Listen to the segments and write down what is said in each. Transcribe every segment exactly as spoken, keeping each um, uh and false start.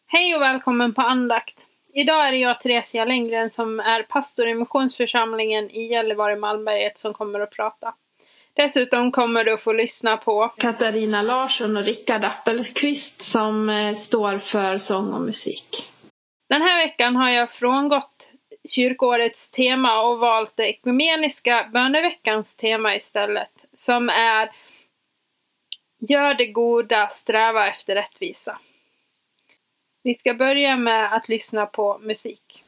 Hej och välkommen på andakt. Idag är det jag, Theresia Lenngren, som är pastor i missionsförsamlingen i Gällivare-Malmberget som kommer att prata. Dessutom kommer du att få lyssna på Katarina Larsson och Rickard Appelqvist som står för sång och musik. Den här veckan har jag frångått kyrkårets tema och valt det ekumeniska böneveckans tema istället, som är Gör det goda, sträva efter rättvisa. Vi ska börja med att lyssna på musik.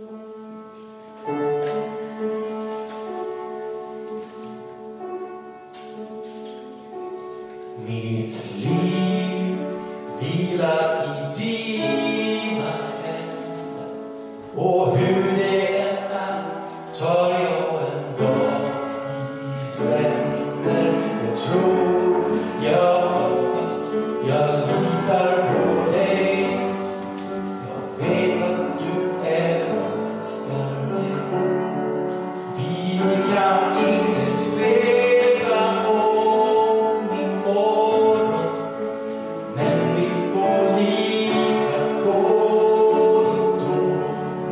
Mitt liv vilar i dina händer, och hur det än är tar jag en dag i sänder. Jag tror, jag hoppas, jag litar på dig. Jag vet att du älskar mig. Vi kan inget veta om imorgon, men vi får lita på ändå.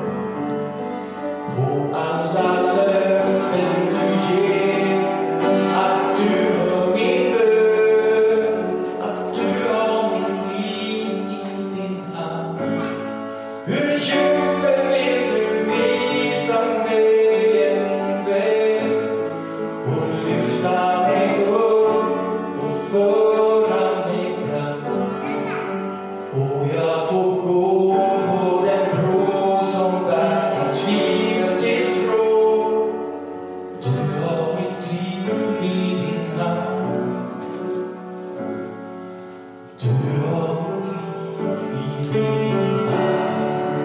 På alla löften du ger, att du hör min bön, att du har mitt liv i din hand. Hur djupen vill du visa mig en väg och lyfta mig upp och föra mig fram, och jag får gå på den bro som bär från tvivel till tro. Du har mitt liv i din hand. Du har mitt liv i din hand.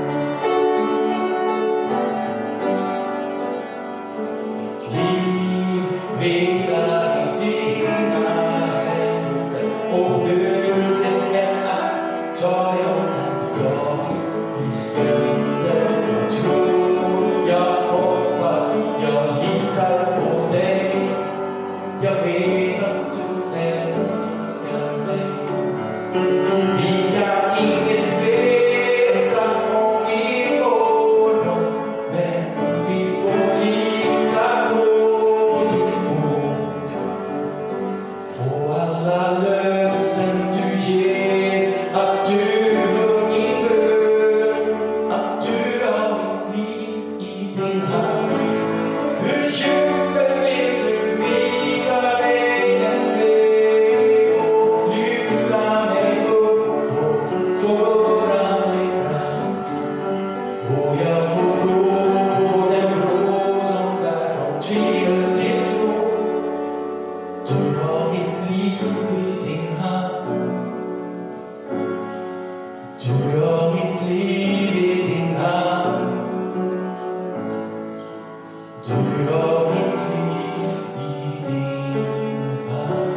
Mitt liv vilar i dina händer, och hur det än är tar jag en dag i sänder. Jag tror, jag hoppas, jag litar på dig. Jag vet att du älskar mig. Vi kan inget veta om imorgon, men vi får lita på ditt ord. På alla löften du ger, att du hör min bön, att du har mitt liv i din hand. Hur djupen vill du visa mig en väg och lyfta mig upp och föra mig fram, och jag får gå på den bro som bär från tvivel till tro. Du har mitt liv i din hand. Du har mitt liv i din hand. Du har mitt liv i din hand.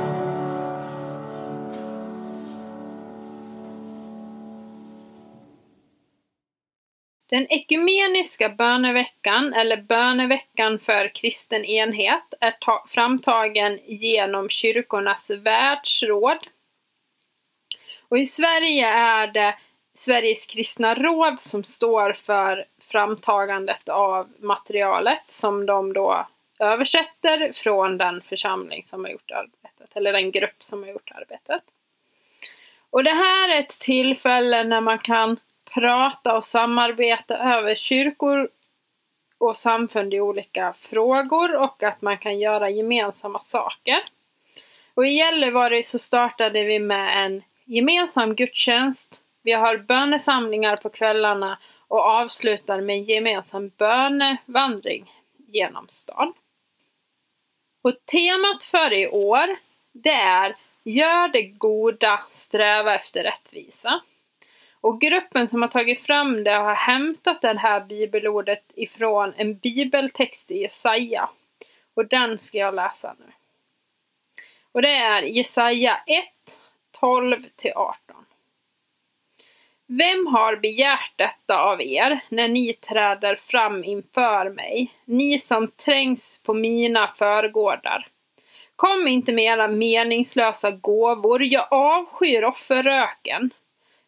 Den ekumeniska böneveckan, eller böneveckan för kristen enhet, är ta- framtagen genom kyrkornas världsråd. Och i Sverige är det Sveriges kristna råd som står för framtagandet av materialet som de då översätter från den församling som har gjort arbetet, eller den grupp som har gjort arbetet. Och det här är ett tillfälle när man kan prata och samarbeta över kyrkor och samfund i olika frågor, och att man kan göra gemensamma saker. Och i Gällivare så startade vi med en gemensam gudstjänst. Vi har bönesamlingar på kvällarna och avslutar med en gemensam bönevandring genom stan. Och temat för i år, det är Gör det goda, sträva efter rättvisa. Och gruppen som har tagit fram det har hämtat det här bibelordet ifrån en bibeltext i Jesaja. Och den ska jag läsa nu. Och det är Jesaja ett, tolv till arton. Vem har begärt detta av er när ni träder fram inför mig, ni som trängs på mina förgårdar? Kom inte med era meningslösa gåvor, jag avskyr offerröken.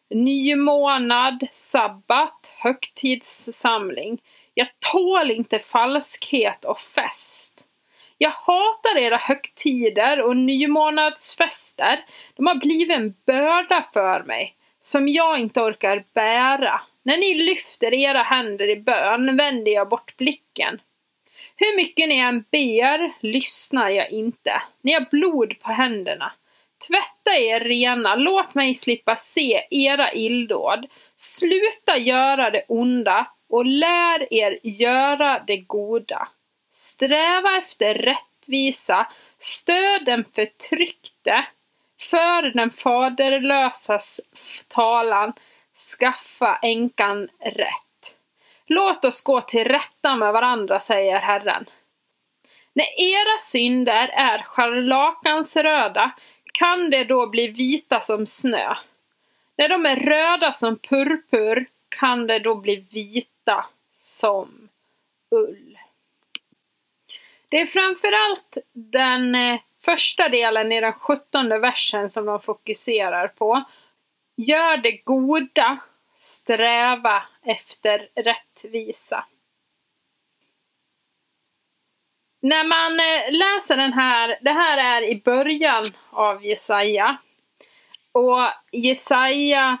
Nymånad, sabbat, högtidssamling. Jag tål inte falskhet och fest. Jag hatar era högtider och nymånadsfester. De har blivit en börda för mig som jag inte orkar bära. När ni lyfter era händer i bön vänder jag bort blicken. Hur mycket ni än ber lyssnar jag inte. Ni har blod på händerna. Tvätta er rena, låt mig slippa se era illdåd. Sluta göra det onda och lär er göra det goda. Sträva efter rättvisa, stöd den förtryckte, för den faderlösas talan, skaffa änkan rätt. Låt oss gå till rätta med varandra, säger Herren. När era synder är scharlakansröda kan det då bli vita som snö. När de är röda som purpur kan det då bli vita som ull. Det är framförallt den eh, första delen i den sjuttonde versen som de fokuserar på. Gör det goda, sträva efter rättvisa. När man eh, läser den här, det här är i början av Jesaja. Och Jesaja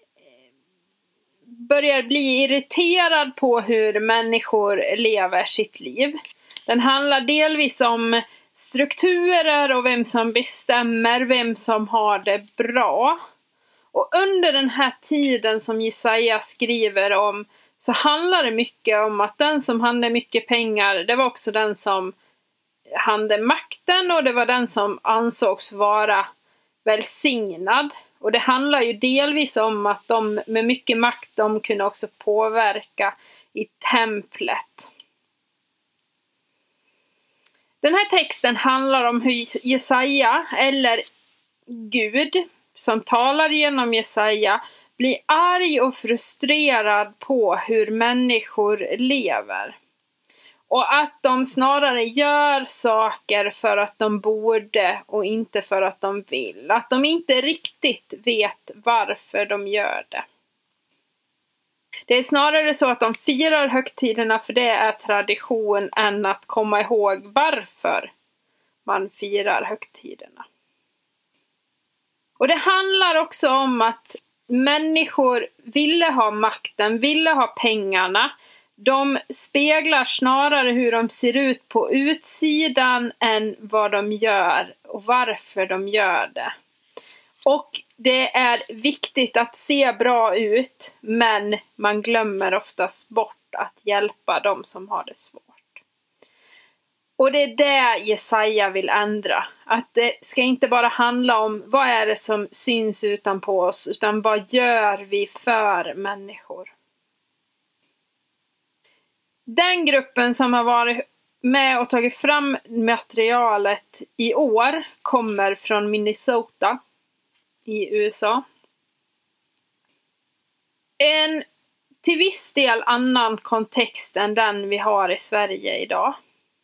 börjar bli irriterad på hur människor lever sitt liv. Den handlar delvis om strukturer och vem som bestämmer, vem som har det bra. Och under den här tiden som Jesaja skriver om så handlar det mycket om att den som hade mycket pengar, det var också den som hade makten och det var den som ansågs vara välsignad. Och det handlar ju delvis om att de med mycket makt, de kunde också påverka i templet. Den här texten handlar om hur Jesaja, eller Gud som talar genom Jesaja, blir arg och frustrerad på hur människor lever. Och att de snarare gör saker för att de borde och inte för att de vill. Att de inte riktigt vet varför de gör det. Det är snarare så att de firar högtiderna för det är tradition än att komma ihåg varför man firar högtiderna. Och det handlar också om att människor ville ha makten, ville ha pengarna. De speglar snarare hur de ser ut på utsidan än vad de gör och varför de gör det. Och det är viktigt att se bra ut, men man glömmer oftast bort att hjälpa dem som har det svårt. Och det är det Jesaja vill ändra. Att det ska inte bara handla om vad är det som syns utanpå oss, utan vad gör vi för människor. Den gruppen som har varit med och tagit fram materialet i år kommer från Minnesota i U S A. En till viss del annan kontext än den vi har i Sverige idag.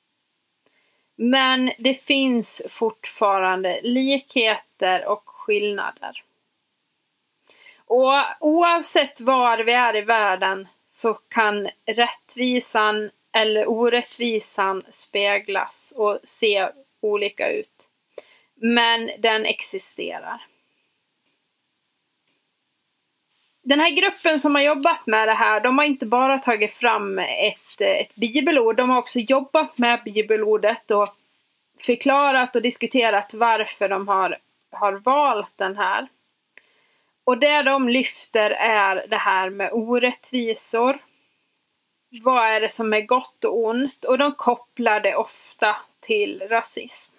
Men det finns fortfarande likheter och skillnader. Och oavsett var vi är i världen så kan rättvisan eller orättvisan speglas och se olika ut. Men den existerar. Den här gruppen som har jobbat med det här, de har inte bara tagit fram ett, ett bibelord, de har också jobbat med bibelordet och förklarat och diskuterat varför de har, har valt den här. Och det de lyfter är det här med orättvisor. Vad är det som är gott och ont? Och de kopplar det ofta till rasism.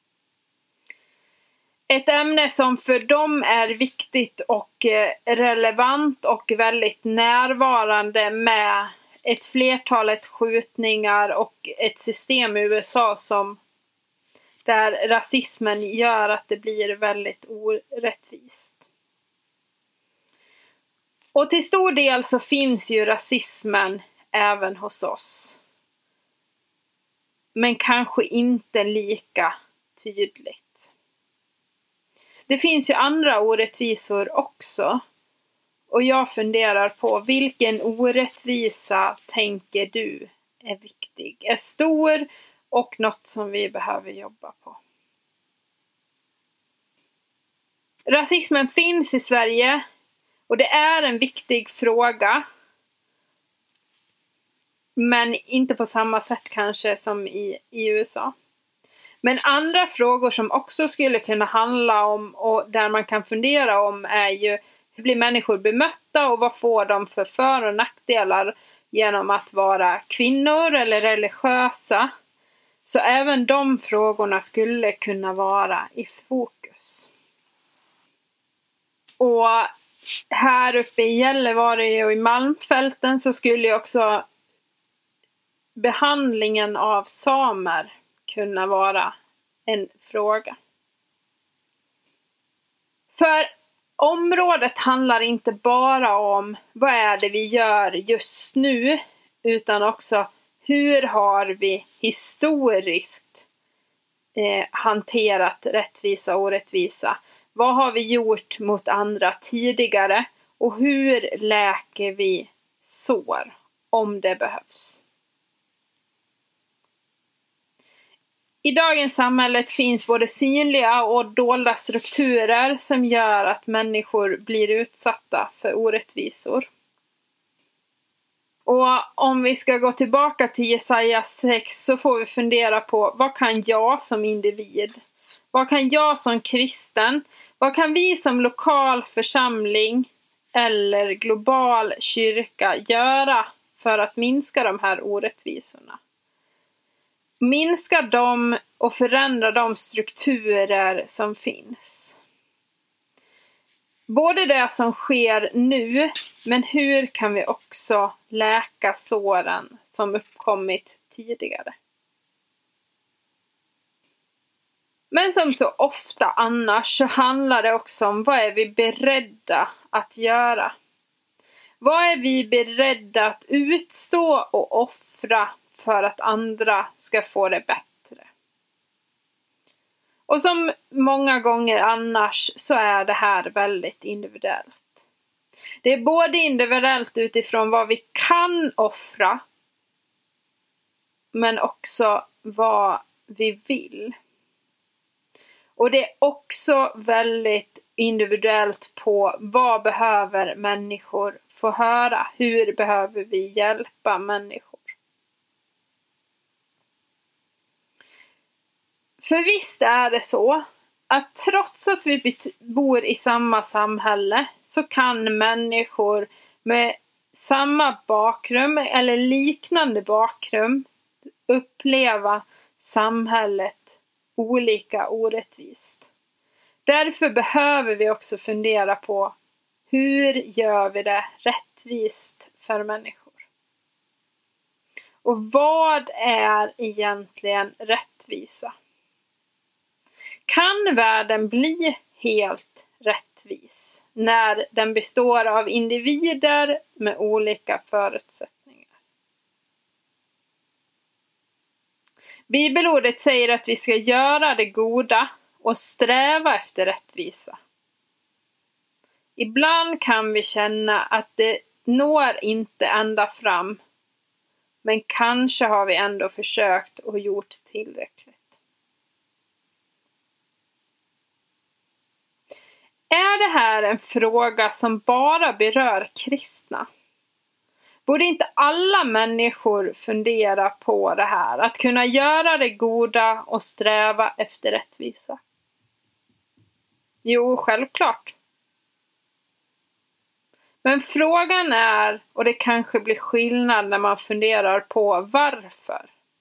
Ett ämne som för dem är viktigt och relevant och väldigt närvarande med ett flertalet skjutningar och ett system i U S A som där rasismen gör att det blir väldigt orättvist. Och till stor del så finns ju rasismen även hos oss. Men kanske inte lika tydligt. Det finns ju andra orättvisor också. Och jag funderar på, vilken orättvisa tänker du är viktig, är stor och något som vi behöver jobba på? Rasismen finns i Sverige och det är en viktig fråga. Men inte på samma sätt kanske som i, i U S A. Men andra frågor som också skulle kunna handla om och där man kan fundera om är ju, hur blir människor bemötta och vad får de för för- och nackdelar genom att vara kvinnor eller religiösa. Så även de frågorna skulle kunna vara i fokus. Och här uppe i Gällivare och i Malmfälten så skulle ju också behandlingen av samer kunna vara en fråga. För området handlar inte bara om vad är det vi gör just nu, utan också hur har vi historiskt eh, hanterat rättvisa och orättvisa. Vad har vi gjort mot andra tidigare och hur läker vi sår om det behövs. I dagens samhälle finns både synliga och dolda strukturer som gör att människor blir utsatta för orättvisor. Och om vi ska gå tillbaka till Jesaja sex så får vi fundera på, vad kan jag som individ, vad kan jag som kristen, vad kan vi som lokal församling eller global kyrka göra för att minska de här orättvisorna? Minska dem och förändra de strukturer som finns. Både det som sker nu, men hur kan vi också läka såren som uppkommit tidigare? Men som så ofta annars så handlar det också om, vad är vi beredda att göra? Vad är vi beredda att utstå och offra för att andra ska få det bättre? Och som många gånger annars så är det här väldigt individuellt. Det är både individuellt utifrån vad vi kan offra, men också vad vi vill. Och det är också väldigt individuellt på vad behöver människor få höra. Hur behöver vi hjälpa människor? För visst är det så att trots att vi bor i samma samhälle så kan människor med samma bakgrund eller liknande bakgrund uppleva samhället olika orättvist. Därför behöver vi också fundera på, hur gör vi det rättvist för människor? Och vad är egentligen rättvisa? Kan världen bli helt rättvis när den består av individer med olika förutsättningar? Bibelordet säger att vi ska göra det goda och sträva efter rättvisa. Ibland kan vi känna att det når inte ända fram, men kanske har vi ändå försökt och gjort tillräckligt. Är det här en fråga som bara berör kristna? Borde inte alla människor fundera på det här? Att kunna göra det goda och sträva efter rättvisa? Jo, självklart. Men frågan är, och det kanske blir skillnad när man funderar på varför.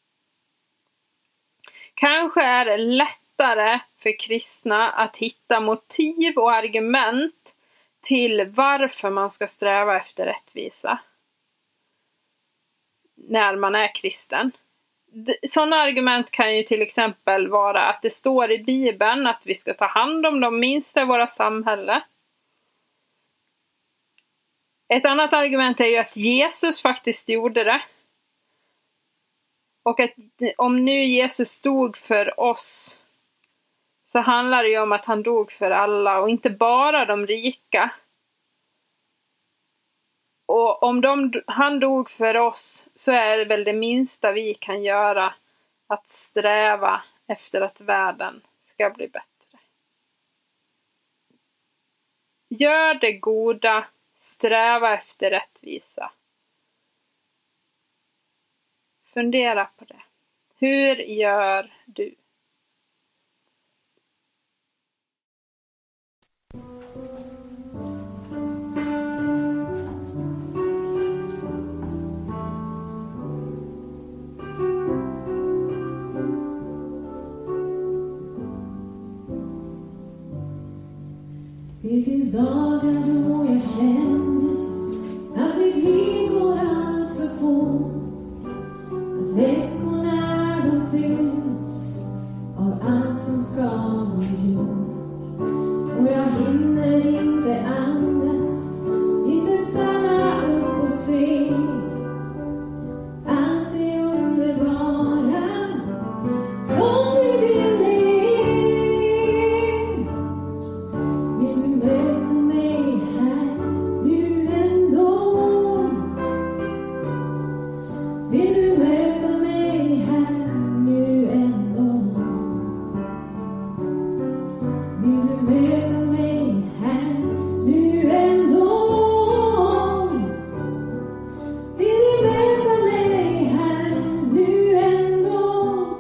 Kanske är det lättare för kristna att hitta motiv och argument till varför man ska sträva efter rättvisa när man är kristen. Sådana argument kan ju till exempel vara att det står i Bibeln att vi ska ta hand om de minsta i våra samhälle. Ett annat argument är ju att Jesus faktiskt gjorde det. Och att om nu Jesus dog för oss, så handlar det ju om att han dog för alla och inte bara de rika. Och om de, han dog för oss, så är det väl det minsta vi kan göra att sträva efter att världen ska bli bättre. Gör det goda, sträva efter rättvisa. Fundera på det. Hur gör du? Det finns dagar då jag känner att mitt liv går allt för fort. Att veckorna de fylls av allt som ska vara gjort. Och jag hinner inte andas, inte stanna upp och se allt det underbara som vi vill leva. Vill du möta mig här nu ändå? Vill du möta mig här nu ändå? Vill du möta mig här nu ändå? Vill du möta mig här nu ändå?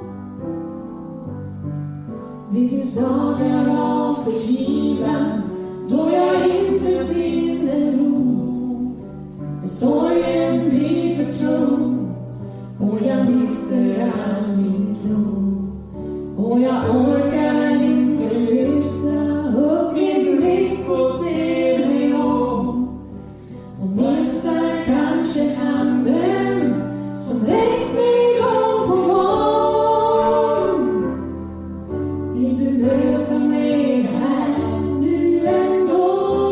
Det finns dagar av förtvivlan då jag inte finner ro. Där sorgen blir för tung och jag mister all min tro. Och jag orkar inte lyfta upp min blick och se mig om. Och missar kanske handen som räcks mig gång på gång. Vill du möta mig här nu ändå?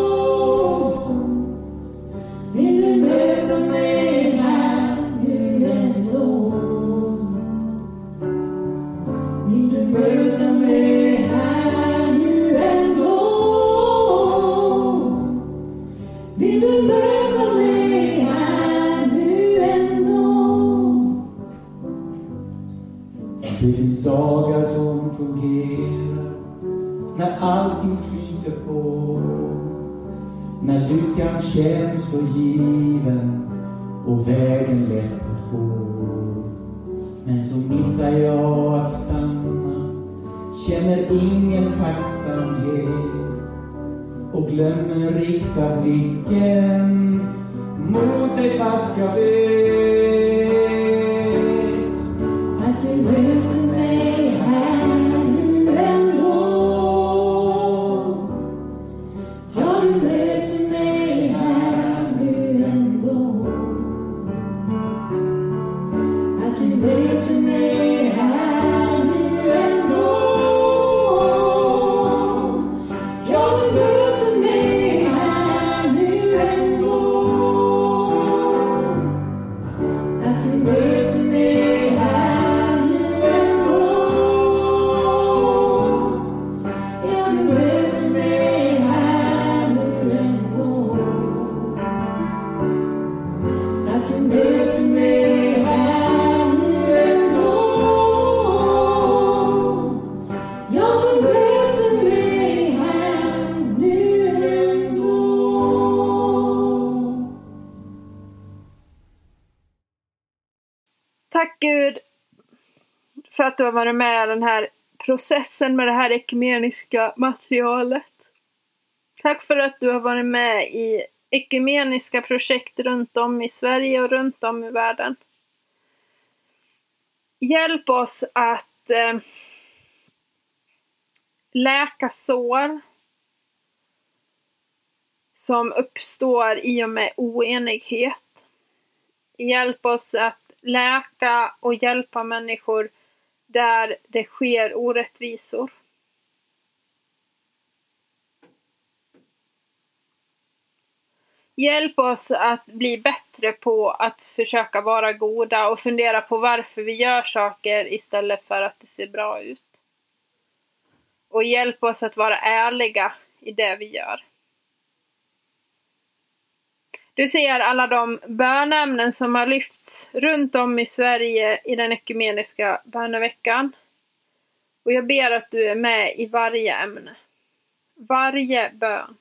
Vill du möta mig här nu ändå? Vill du möta mig här nu ändå? Vill du möta mig här nu ändå? Det finns dagar som fungerar när allting flyter på. När lyckan känns så given och vägen lätt att gå. Men så missar jag att stanna, känner ingen tacksamhet och glömmer rikta blicken mot dig fast jag vet Att du möter mig här nu ändå. Ja, du möter mig här nu ändå. Att du möter mig här nu ändå. Ja, du möter mig här nu ändå. Att du möter mig här nu ändå. Ja, du möter mig här nu ändå. Att du möter mig här nu ändå. Ja, du möter mig här nu ändå. Tack Gud för att du har varit med i den här processen med det här ekumeniska materialet. Tack för att du har varit med i ekumeniska projekt runt om i Sverige och runt om i världen. Hjälp oss att eh, läka sår som uppstår i och med oenighet. Hjälp oss att läka och hjälpa människor där det sker orättvisor. Hjälp oss att bli bättre på att försöka vara goda och fundera på varför vi gör saker istället för att det ser bra ut. Och hjälp oss att vara ärliga i det vi gör. Du ser alla de bönämnen som har lyfts runt om i Sverige i den ekumeniska böneveckan. Och jag ber att du är med i varje ämne. Varje bön.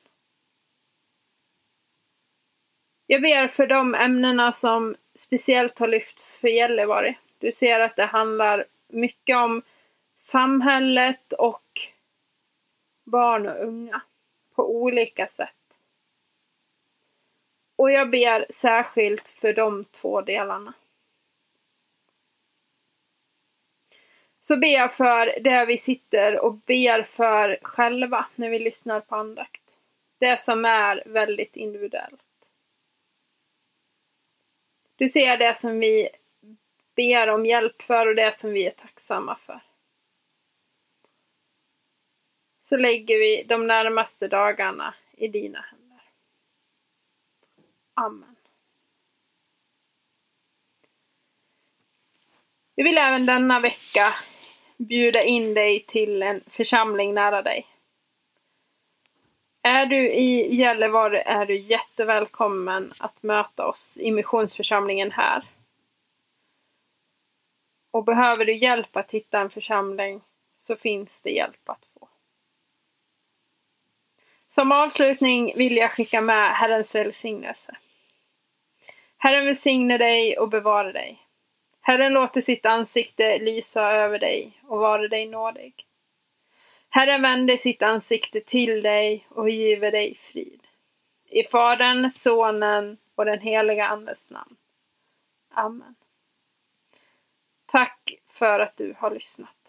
Jag ber för de ämnena som speciellt har lyfts för Gällivare. Du ser att det handlar mycket om samhället och barn och unga på olika sätt. Och jag ber särskilt för de två delarna. Så ber jag för det vi sitter och ber för själva när vi lyssnar på andakt. Det som är väldigt individuellt. Du ser det som vi ber om hjälp för och det som vi är tacksamma för. Så lägger vi de närmaste dagarna i dina händer. Amen. Jag vill även denna vecka bjuda in dig till en församling nära dig. Är du i Gällivare är du jättevälkommen att möta oss i missionsförsamlingen här. Och behöver du hjälp att hitta en församling så finns det hjälp att få. Som avslutning vill jag skicka med Herrens välsignelse. Herren välsigne dig och bevara dig. Herren låter sitt ansikte lysa över dig och vara dig nådig. Herren vänder sitt ansikte till dig och giver dig frid. I Fadern, Sonen och den heliga Andes namn. Amen. Tack för att du har lyssnat.